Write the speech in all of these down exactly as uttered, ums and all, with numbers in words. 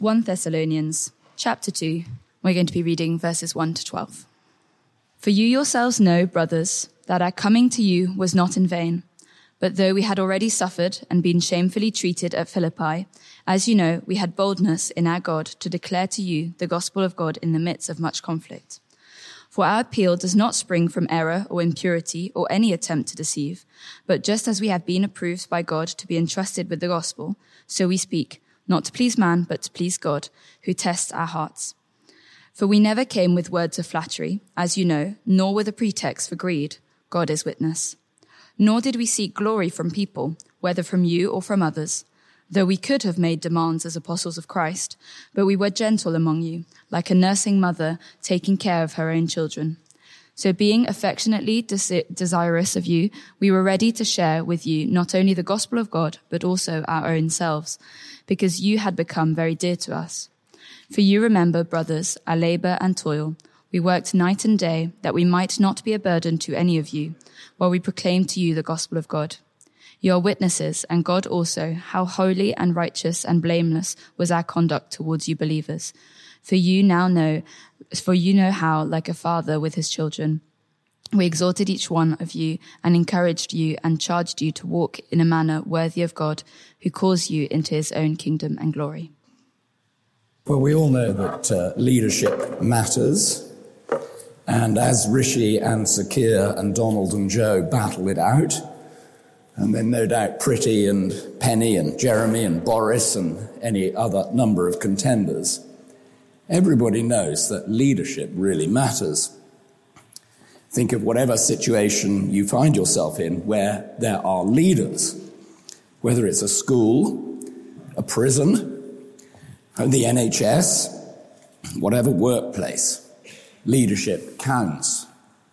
First Thessalonians chapter two. We're going to be reading verses one to twelve. For you yourselves know, brothers, that our coming to you was not in vain. But though we had already suffered and been shamefully treated at Philippi, as you know, we had boldness in our God to declare to you the gospel of God in the midst of much conflict. For our appeal does not spring from error or impurity or any attempt to deceive, but just as we have been approved by God to be entrusted with the gospel, so we speak, not to please man, but to please God, who tests our hearts. For we never came with words of flattery, as you know, nor with a pretext for greed. God is witness. Nor did we seek glory from people, whether from you or from others, though we could have made demands as apostles of Christ, but we were gentle among you, like a nursing mother taking care of her own children. So being affectionately des- desirous of you, we were ready to share with you not only the gospel of God, but also our own selves, because you had become very dear to us. For you remember, brothers, our labor and toil. We worked night and day, that we might not be a burden to any of you, while we proclaimed to you the gospel of God. You are witnesses, and God also, how holy and righteous and blameless was our conduct towards you believers. For you now know, for you know how, like a father with his children, we exhorted each one of you and encouraged you and charged you to walk in a manner worthy of God, who calls you into his own kingdom and glory. Well, we all know that uh, leadership matters. And as Rishi and Sakir and Donald and Joe battle it out, and then no doubt Pretty and Penny and Jeremy and Boris and any other number of contenders, everybody knows that leadership really matters. Think of whatever situation you find yourself in where there are leaders, whether it's a school, a prison, the N H S, whatever workplace. Leadership counts.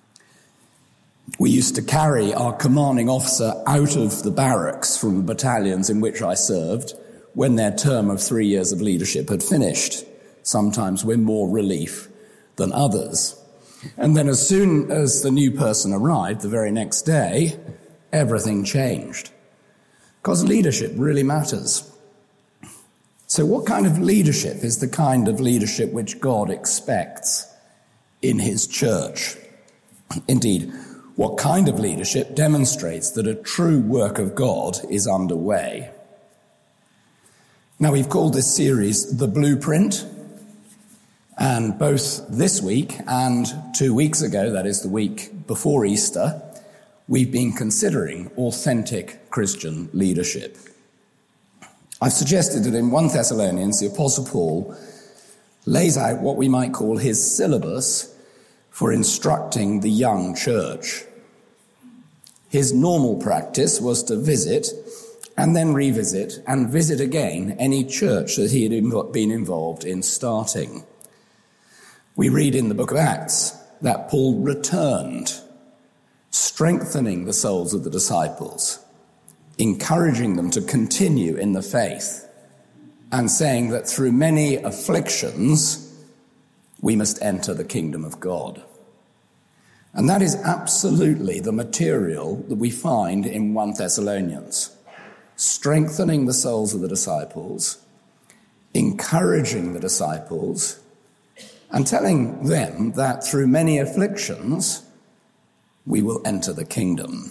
We used to carry our commanding officer out of the barracks from the battalions in which I served when their term of three years of leadership had finished, sometimes with more relief than others. And then as soon as the new person arrived, the very next day, everything changed. Because leadership really matters. So what kind of leadership is the kind of leadership which God expects in his church? Indeed, what kind of leadership demonstrates that a true work of God is underway? Now, we've called this series The Blueprint, and both this week and two weeks ago, that is the week before Easter, we've been considering authentic Christian leadership. I've suggested that in First Thessalonians, the Apostle Paul lays out what we might call his syllabus for instructing the young church. His normal practice was to visit and then revisit and visit again any church that he had been involved in starting. We read in the book of Acts that Paul returned, strengthening the souls of the disciples, encouraging them to continue in the faith, and saying that through many afflictions, we must enter the kingdom of God. And that is absolutely the material that we find in First Thessalonians. Strengthening the souls of the disciples, encouraging the disciples, and telling them that through many afflictions, we will enter the kingdom.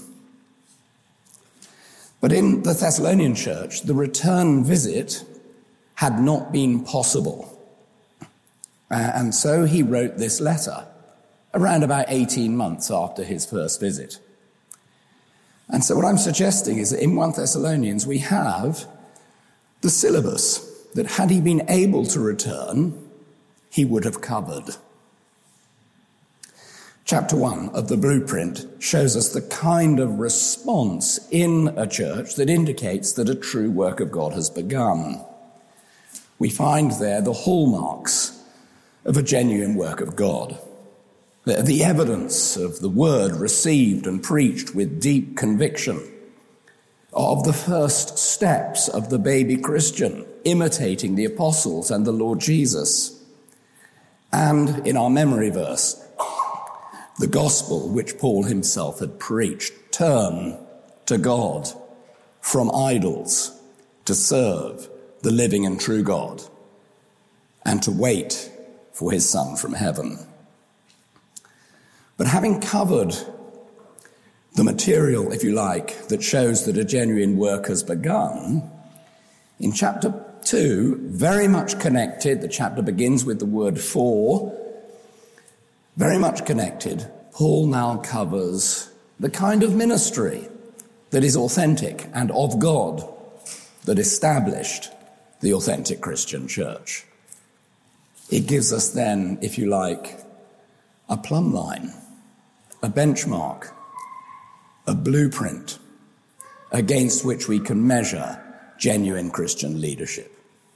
But in the Thessalonian church, the return visit had not been possible. Uh, and so he wrote this letter around about eighteen months after his first visit. And so what I'm suggesting is that in First Thessalonians we have the syllabus that had he been able to return, he would have covered. Chapter one of the Blueprint shows us the kind of response in a church that indicates that a true work of God has begun. We find there the hallmarks of a genuine work of God. The, the evidence of the word received and preached with deep conviction, of the first steps of the baby Christian imitating the apostles and the Lord Jesus. And in our memory verse, the gospel which Paul himself had preached, turn to God from idols to serve the living and true God. and to wait for his Son from heaven. But having covered the material, if you like, that shows that a genuine work has begun, in chapter two, very much connected, the chapter begins with the word for, very much connected, Paul now covers the kind of ministry that is authentic and of God, that established the authentic Christian church. It gives us then, if you like, a plumb line, a benchmark, a blueprint against which we can measure genuine Christian leadership.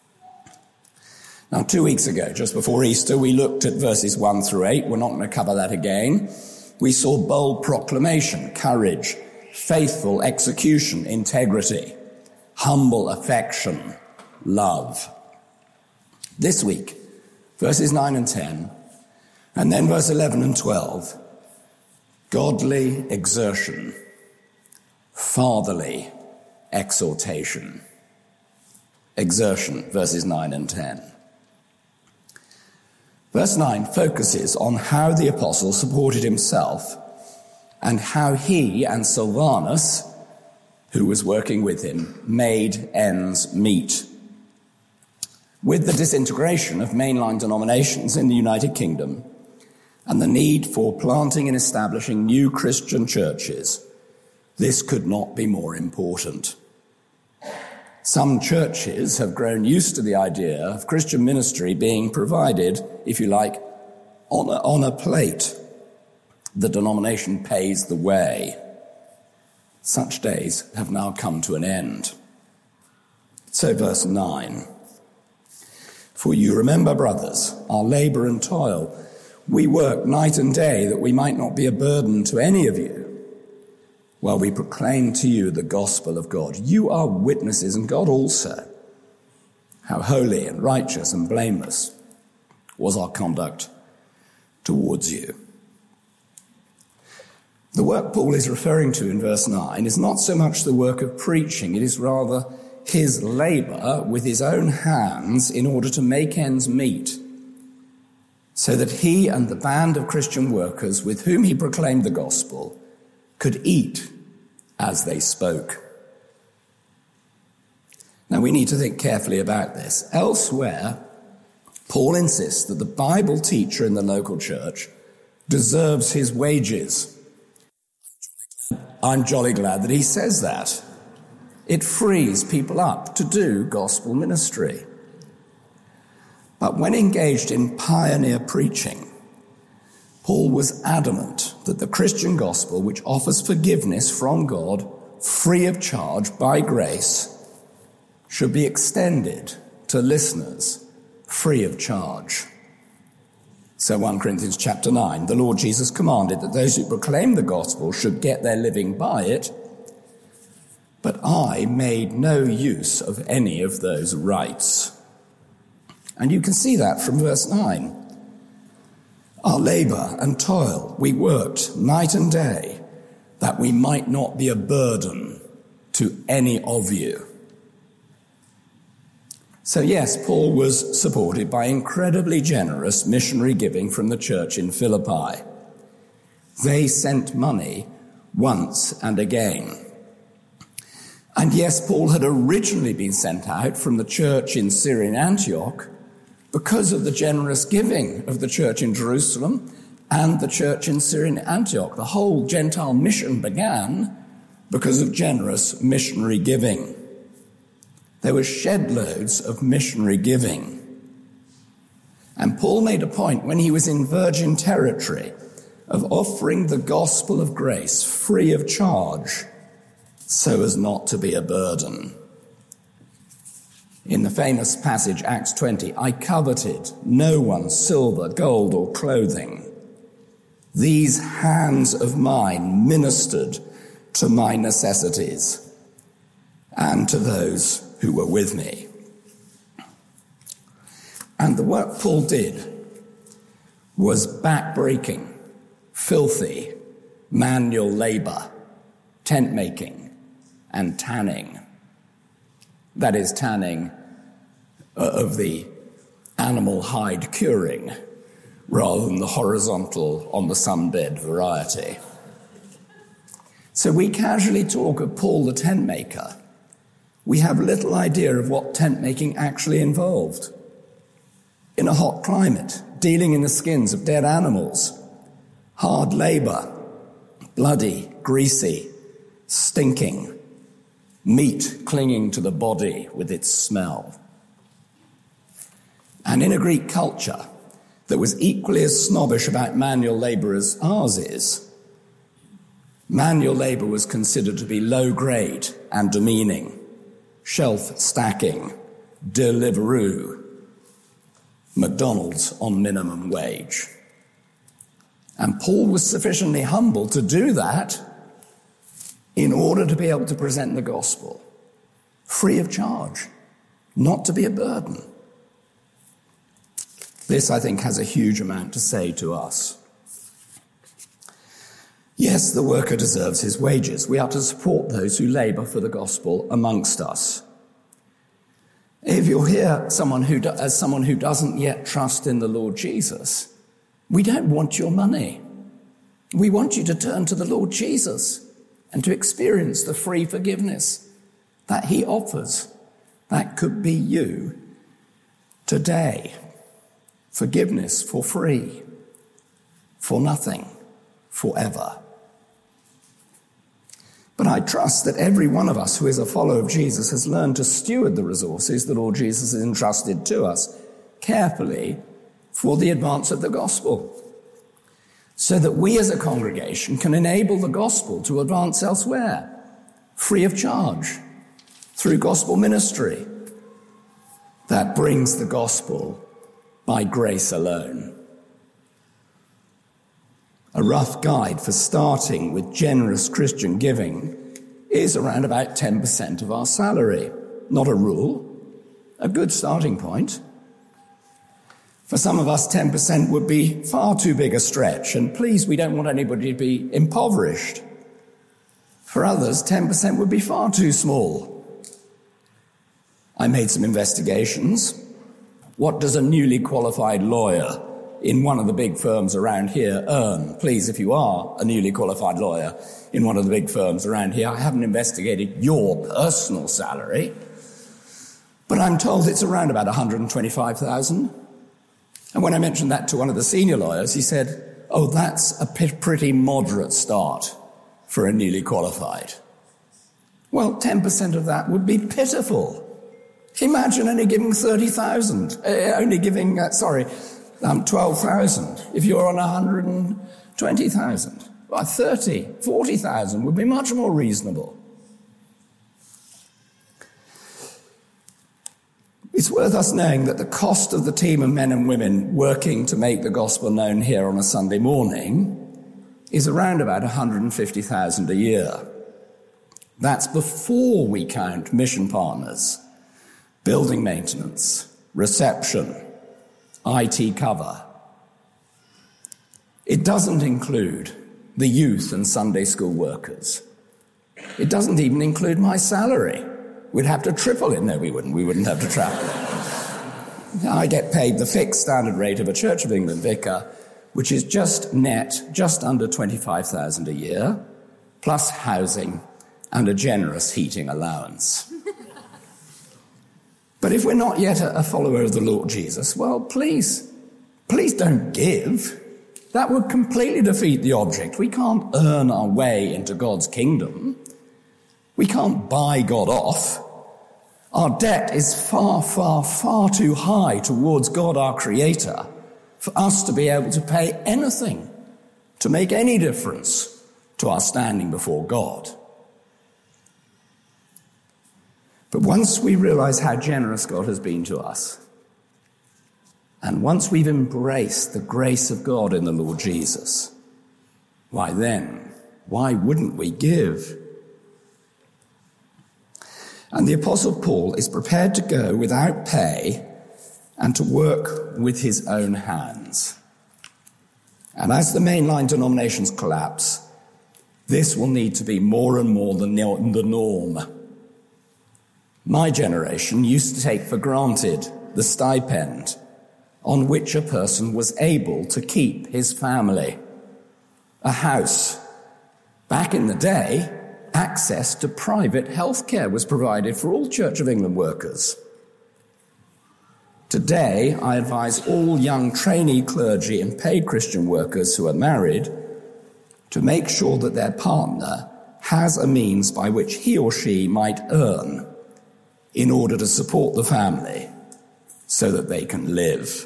Now, two weeks ago, just before Easter, we looked at verses one through eight. We're not going to cover that again. We saw bold proclamation, courage, faithful execution, integrity, humble affection, love. This week, verses nine and ten, and then verse eleven and twelve, godly exertion, fatherly exhortation. Exertion, verses nine and ten. Verse nine focuses on how the apostle supported himself and how he and Silvanus, who was working with him, made ends meet. With the disintegration of mainline denominations in the United Kingdom and the need for planting and establishing new Christian churches, this could not be more important. Some churches have grown used to the idea of Christian ministry being provided, if you like, on a, on a plate. The denomination pays the way. Such days have now come to an end. So verse nine. For you remember, brothers, our labor and toil. We work night and day that we might not be a burden to any of you, while we proclaim to you the gospel of God. You are witnesses, and God also, how holy and righteous and blameless was our conduct towards you. The work Paul is referring to in verse nine is not so much the work of preaching, it is rather his labor with his own hands in order to make ends meet, so that he and the band of Christian workers with whom he proclaimed the gospel could eat as they spoke. Now, we need to think carefully about this. Elsewhere, Paul insists that the Bible teacher in the local church deserves his wages. I'm jolly glad that he says that. It frees people up to do gospel ministry. But when engaged in pioneer preaching, Paul was adamant that the Christian gospel, which offers forgiveness from God, free of charge by grace, should be extended to listeners free of charge. So First Corinthians chapter nine, the Lord Jesus commanded that those who proclaim the gospel should get their living by it, but I made no use of any of those rights. And you can see that from verse nine. Our labor and toil, we worked night and day, that we might not be a burden to any of you. So yes, Paul was supported by incredibly generous missionary giving from the church in Philippi. They sent money once and again. And yes, Paul had originally been sent out from the church in Syrian Antioch because of the generous giving of the church in Jerusalem and the church in Syrian Antioch. The whole Gentile mission began because of generous missionary giving. There were shed loads of missionary giving. And Paul made a point when he was in virgin territory of offering the gospel of grace free of charge so as not to be a burden. In the famous passage, Acts twenty, I coveted no one's silver, gold, or clothing. These hands of mine ministered to my necessities and to those who were with me. And the work Paul did was back-breaking, filthy, manual labor, tent making, and tanning. That is, tanning of the animal hide curing rather than the horizontal on the sunbed variety. So we casually talk of Paul the tent maker. We have little idea of what tent making actually involved. In a hot climate, dealing in the skins of dead animals, hard labor, bloody, greasy, stinking, meat clinging to the body with its smell. And in a Greek culture that was equally as snobbish about manual labor as ours is, manual labor was considered to be low grade and demeaning, shelf stacking, Deliveroo, McDonald's on minimum wage. And Paul was sufficiently humble to do that in order to be able to present the gospel free of charge, not to be a burden. This, I think, has a huge amount to say to us. Yes, the worker deserves his wages. We are to support those who labor for the gospel amongst us. If you're here someone who, as someone who doesn't yet trust in the Lord Jesus, we don't want your money. We want you to turn to the Lord Jesus and to experience the free forgiveness that he offers. That could be you today. Forgiveness for free, for nothing, forever. But I trust that every one of us who is a follower of Jesus has learned to steward the resources the Lord Jesus has entrusted to us carefully for the advance of the gospel, so that we as a congregation can enable the gospel to advance elsewhere, free of charge, through gospel ministry that brings the gospel by grace alone. A rough guide for starting with generous Christian giving is around about ten percent of our salary. Not a rule, a good starting point. For some of us, ten percent would be far too big a stretch, and please, we don't want anybody to be impoverished. For others, ten percent would be far too small. I made some investigations. What does a newly qualified lawyer in one of the big firms around here earn? Please, if you are a newly qualified lawyer in one of the big firms around here, I haven't investigated your personal salary, but I'm told it's around about one hundred twenty-five thousand dollars. And when I mentioned that to one of the senior lawyers, he said, oh, that's a p- pretty moderate start for a newly qualified. Well, ten percent of that would be pitiful. Imagine only giving thirty thousand, uh, only giving, uh, sorry, um, twelve thousand. If you're on one hundred twenty thousand, well, thirty, forty thousand would be much more reasonable. It's worth us knowing that the cost of the team of men and women working to make the gospel known here on a Sunday morning is around about one hundred fifty thousand a year. That's before we count mission partners, building maintenance, reception, I T cover. It doesn't include the youth and Sunday school workers. It doesn't even include my salary. We'd have to triple it. No, we wouldn't. We wouldn't have to treble it. I get paid the fixed standard rate of a Church of England vicar, which is just net, just under twenty-five thousand a year, plus housing and a generous heating allowance. But if we're not yet a follower of the Lord Jesus, well, please, please don't give. That would completely defeat the object. We can't earn our way into God's kingdom. We can't buy God off. Our debt is far, far, far too high towards God, our Creator, for us to be able to pay anything to make any difference to our standing before God. But once we realize how generous God has been to us, and once we've embraced the grace of God in the Lord Jesus, why then, why wouldn't we give? And the Apostle Paul is prepared to go without pay and to work with his own hands. And as the mainline denominations collapse, this will need to be more and more the norm. My generation used to take for granted the stipend on which a person was able to keep his family. A house. Back in the day, access to private health care was provided for all Church of England workers. Today, I advise all young trainee clergy and paid Christian workers who are married to make sure that their partner has a means by which he or she might earn in order to support the family so that they can live.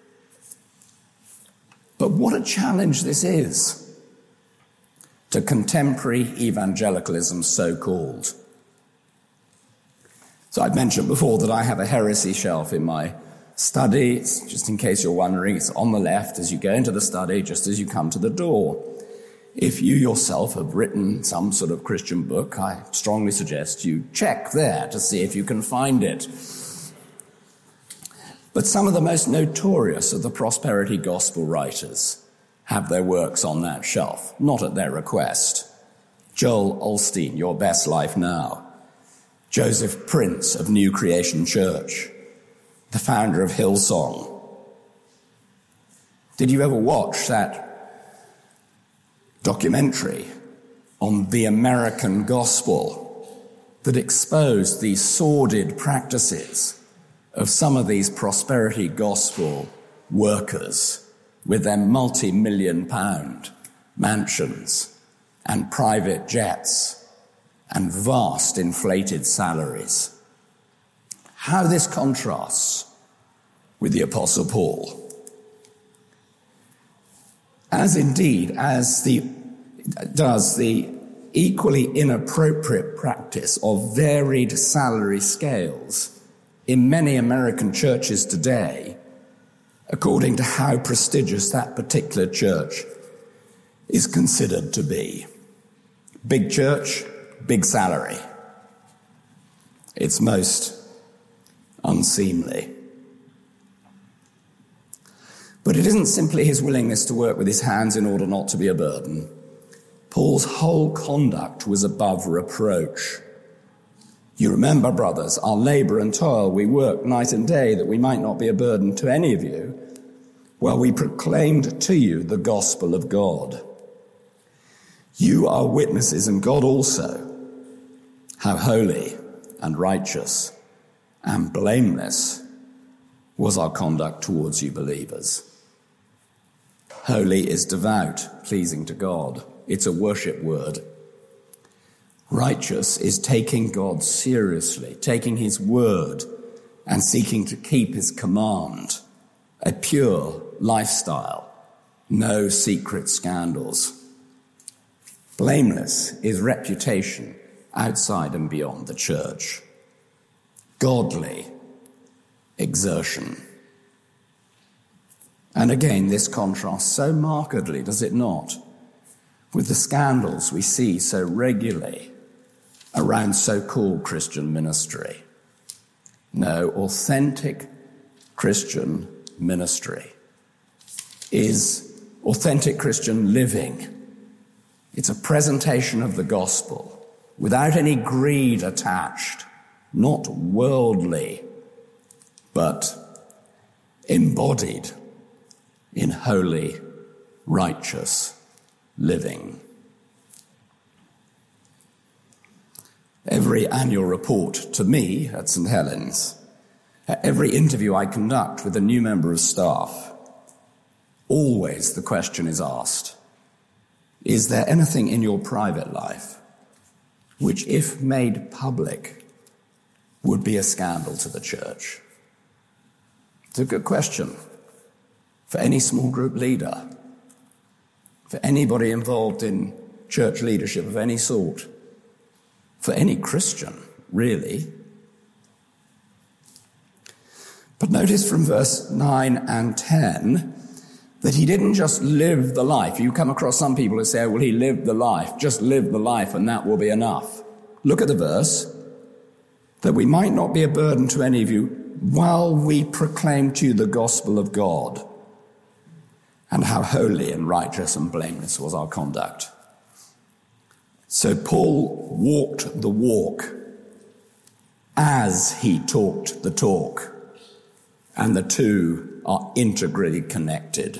But what a challenge this is to contemporary evangelicalism, so-called. So I've mentioned before that I have a heresy shelf in my study. It's, just in case you're wondering, it's on the left as you go into the study, just as you come to the door. If you yourself have written some sort of Christian book, I strongly suggest you check there to see if you can find it. But some of the most notorious of the prosperity gospel writers have their works on that shelf, not at their request. Joel Osteen, Your Best Life Now. Joseph Prince of New Creation Church, the founder of Hillsong. Did you ever watch that documentary on the American gospel that exposed these sordid practices of some of these prosperity gospel workers with their multi-million pound mansions and private jets and vast inflated salaries? How this contrasts with the Apostle Paul. As indeed as the does the equally inappropriate practice of varied salary scales in many American churches today, according to how prestigious that particular church is considered to be. Big church, big salary. It's most unseemly. But it isn't simply his willingness to work with his hands in order not to be a burden. Paul's whole conduct was above reproach. You remember, brothers, our labor and toil, we work night and day that we might not be a burden to any of you, while we proclaimed to you the gospel of God. You are witnesses, and God also, how holy and righteous and blameless was our conduct towards you believers. Holy is devout, pleasing to God. It's a worship word. Righteous is taking God seriously, taking his word and seeking to keep his command. A pure lifestyle, no secret scandals. Blameless is reputation outside and beyond the church. Godly exertion. And again, this contrasts so markedly, does it not, with the scandals we see so regularly around so-called Christian ministry. No, authentic Christian ministry is authentic Christian living. It's a presentation of the gospel without any greed attached, not worldly, but embodied in holy, righteous living. Every annual report to me at Saint Helens, every interview I conduct with a new member of staff, always the question is asked, is there anything in your private life which, if made public, would be a scandal to the church? It's a good question for any small group leader, for anybody involved in church leadership of any sort, for any Christian, really. But notice from verse nine and ten that he didn't just live the life. You come across some people who say, well, he lived the life, just live the life and that will be enough. Look at the verse. That we might not be a burden to any of you while we proclaim to you the gospel of God, and how holy and righteous and blameless was our conduct. So Paul walked the walk as he talked the talk, and the two are integrally connected.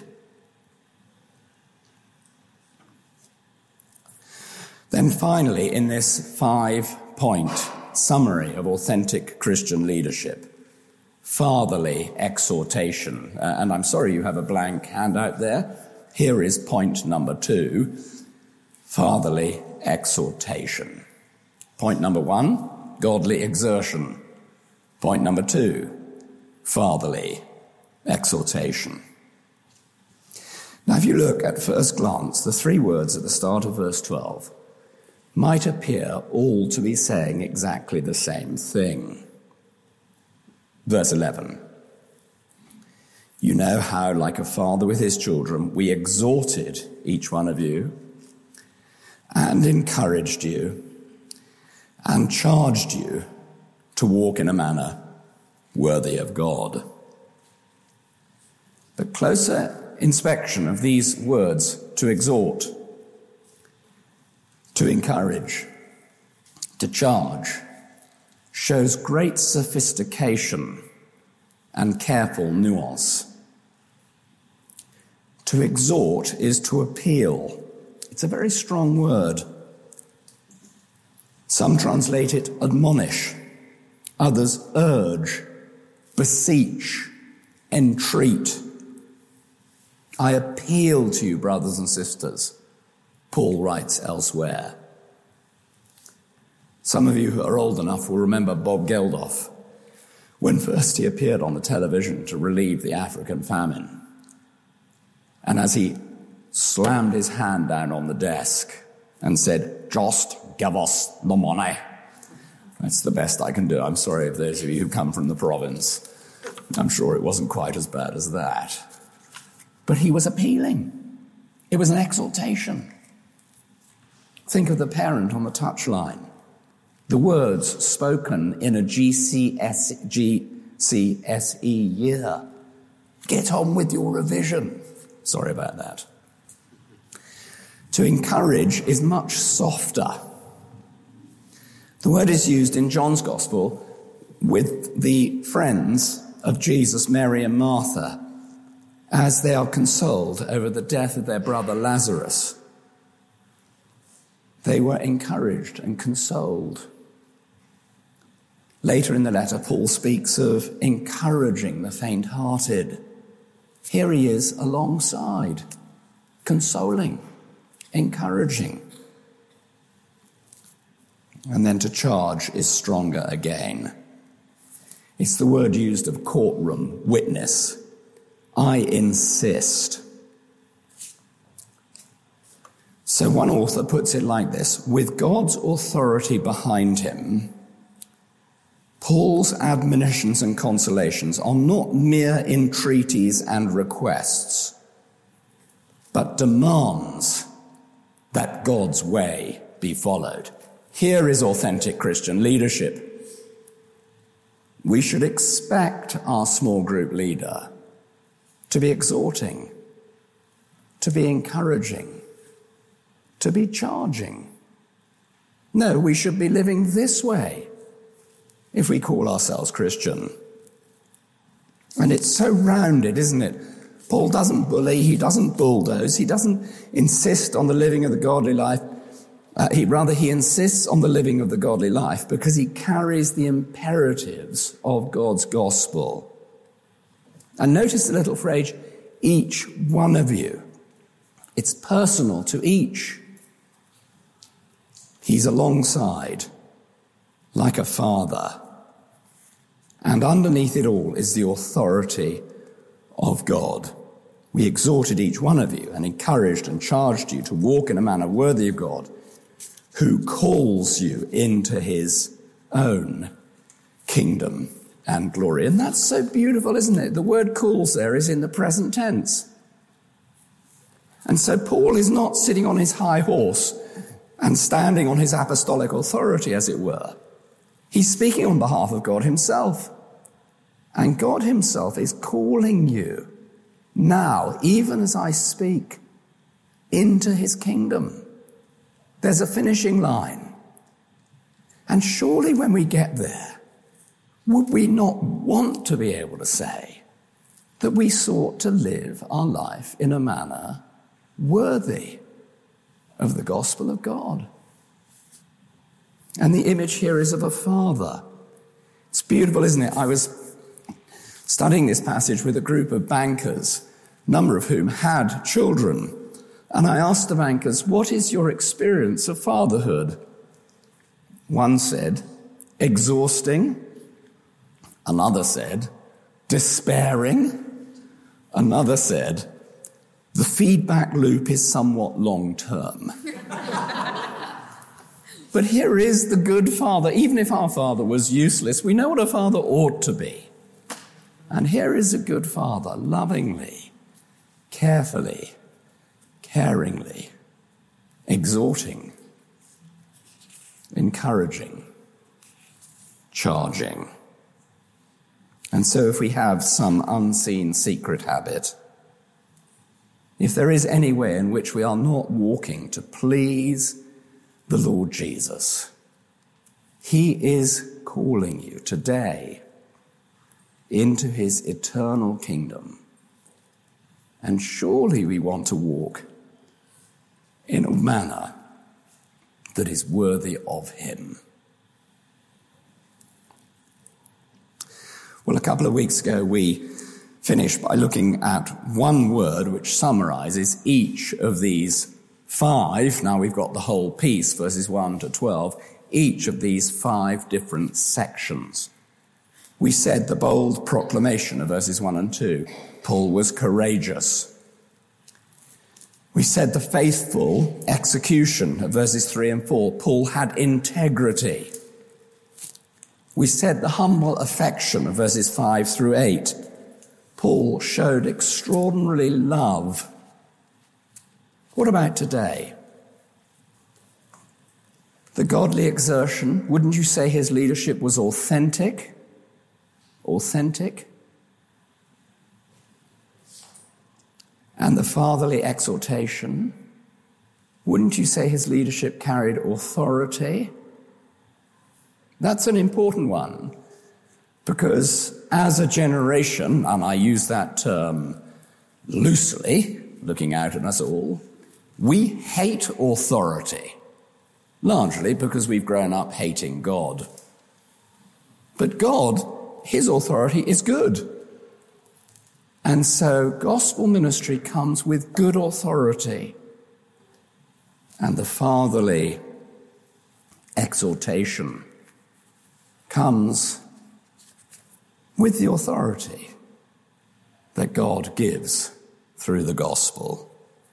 Then finally, in this five-point summary of authentic Christian leadership, fatherly exhortation. Uh, and I'm sorry you have a blank handout there. Here is point number two, fatherly exhortation. Point number one, godly exertion. Point number two, fatherly exhortation. Now, if you look at first glance, the three words at the start of verse twelve might appear all to be saying exactly the same thing. Verse eleven, you know how, like a father with his children, we exhorted each one of you and encouraged you and charged you to walk in a manner worthy of God. But closer inspection of these words, to exhort, to encourage, to charge, shows great sophistication and careful nuance. To exhort is to appeal. It's a very strong word. Some translate it admonish, others urge, beseech, entreat. I appeal to you, brothers and sisters, Paul writes elsewhere. Some of you who are old enough will remember Bob Geldof, when first he appeared on the television to relieve the African famine. And as he slammed his hand down on the desk and said, just give us the money. That's the best I can do. I'm sorry if those of you who come from the province. I'm sure it wasn't quite as bad as that. But he was appealing. It was an exhortation. Think of the parent on the touchline. The words spoken in a G C S E year. Get on with your revision. Sorry about that. To encourage is much softer. The word is used in John's Gospel with the friends of Jesus, Mary and Martha, as they are consoled over the death of their brother Lazarus. They were encouraged and consoled. Later in the letter, Paul speaks of encouraging the faint-hearted. Here he is alongside, consoling, encouraging. And then to charge is stronger again. It's the word used of courtroom, witness. I insist. So one author puts it like this: with God's authority behind him, Paul's admonitions and consolations are not mere entreaties and requests, but demands that God's way be followed. Here is authentic Christian leadership. We should expect our small group leader to be exhorting, to be encouraging, to be charging. No, we should be living this way if we call ourselves Christian. And it's so rounded, isn't it? Paul doesn't bully, he doesn't bulldoze, he doesn't insist on the living of the godly life. Uh, he, rather, he insists on the living of the godly life because he carries the imperatives of God's gospel. And notice the little phrase, each one of you. It's personal to each. He's alongside, like a father. And underneath it all is the authority of God. We exhorted each one of you and encouraged and charged you to walk in a manner worthy of God, who calls you into his own kingdom and glory. And that's so beautiful, isn't it? The word calls there is in the present tense. And so Paul is not sitting on his high horse and standing on his apostolic authority, as it were. He's speaking on behalf of God himself. And God himself is calling you now, even as I speak, into his kingdom. There's a finishing line. And surely when we get there, would we not want to be able to say that we sought to live our life in a manner worthy of the gospel of God. And the image here is of a father. It's beautiful, isn't it? I was studying this passage with a group of bankers, a number of whom had children. And I asked the bankers, what is your experience of fatherhood? One said, exhausting. Another said, despairing. Another said, the feedback loop is somewhat long-term. But here is the good father. Even if our father was useless, we know what a father ought to be. And here is a good father, lovingly, carefully, caringly, exhorting, encouraging, charging. And so if we have some unseen secret habit, if there is any way in which we are not walking to please the Lord Jesus, he is calling you today into his eternal kingdom. And surely we want to walk in a manner that is worthy of him. Well, a couple of weeks ago, we finished by looking at one word which summarizes each of these five, now we've got the whole piece, verses one to twelve, each of these five different sections. We said the bold proclamation of verses one and two, Paul was courageous. We said the faithful execution of verses three and four, Paul had integrity. We said the humble affection of verses five through eight, Paul showed extraordinary love. What about today? The godly exertion, wouldn't you say his leadership was authentic? Authentic? And the fatherly exhortation, wouldn't you say his leadership carried authority? That's an important one, because as a generation, and I use that term loosely, looking out at us all, we hate authority, largely because we've grown up hating God. But God, his authority is good. And so gospel ministry comes with good authority. And the fatherly exhortation comes with the authority that God gives through the gospel.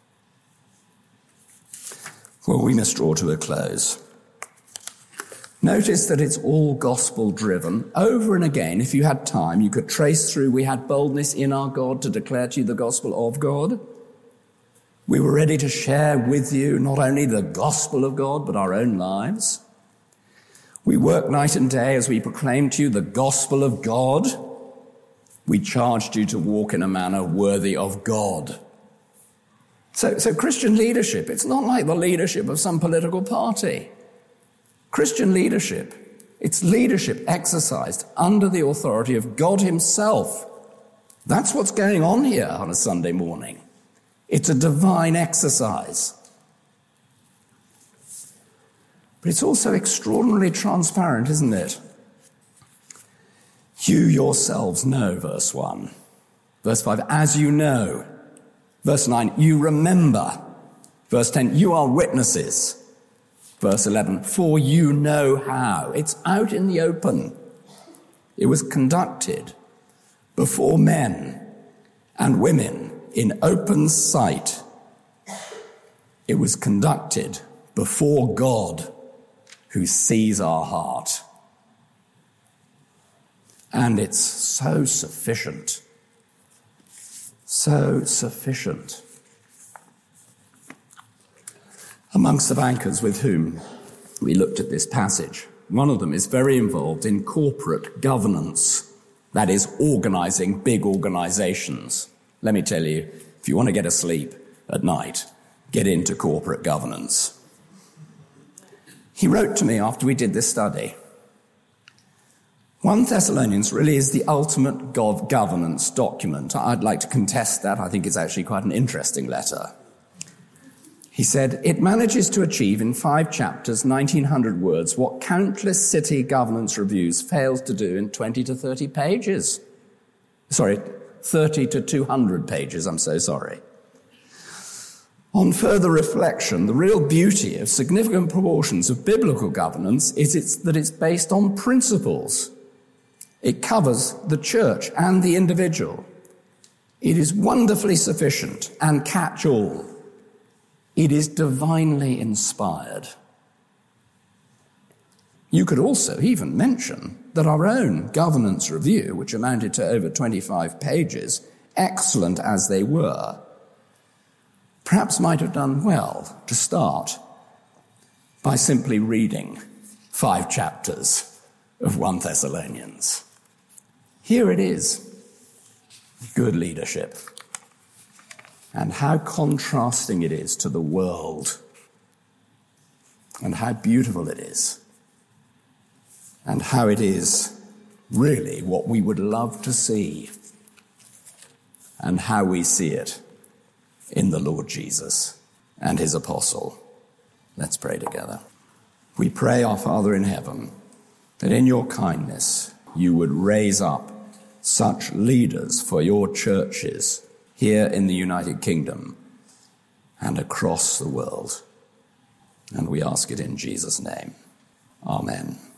Well, we must draw to a close. Notice that it's all gospel-driven. Over and again, if you had time, you could trace through, we had boldness in our God to declare to you the gospel of God. We were ready to share with you not only the gospel of God, but our own lives. We worked night and day as we proclaimed to you the gospel of God. We charged you to walk in a manner worthy of God. So, so Christian leadership, it's not like the leadership of some political party. Christian leadership, it's leadership exercised under the authority of God himself. That's what's going on here on a Sunday morning. It's a divine exercise. But it's also extraordinarily transparent, isn't it? You yourselves know, verse one. Verse five, as you know. Verse nine, you remember. Verse ten, you are witnesses. Verse eleven, for you know how. It's out in the open. It was conducted before men and women in open sight. It was conducted before God, who sees our heart. And it's so sufficient. So sufficient. Amongst the bankers with whom we looked at this passage, one of them is very involved in corporate governance, that is, organizing big organizations. Let me tell you, if you want to get asleep at night, get into corporate governance. He wrote to me after we did this study, First Thessalonians really is the ultimate gov- governance document. I'd like to contest that. I think it's actually quite an interesting letter. He said, it manages to achieve in five chapters, nineteen hundred words, what countless city governance reviews failed to do in twenty to thirty pages. Sorry, thirty to two hundred pages, I'm so sorry. On further reflection, the real beauty of significant proportions of biblical governance is it's, that it's based on principles. It covers the church and the individual. It is wonderfully sufficient and catch-all. It is divinely inspired. You could also even mention that our own governance review, which amounted to over twenty-five pages, excellent as they were, perhaps might have done well to start by simply reading five chapters of First Thessalonians. Here it is, good leadership. And how contrasting it is to the world, and how beautiful it is, and how it is really what we would love to see, and how we see it in the Lord Jesus and his apostle. Let's pray together. We pray, our Father in heaven, that in your kindness you would raise up such leaders for your churches here in the United Kingdom and across the world. And we ask it in Jesus' name. Amen.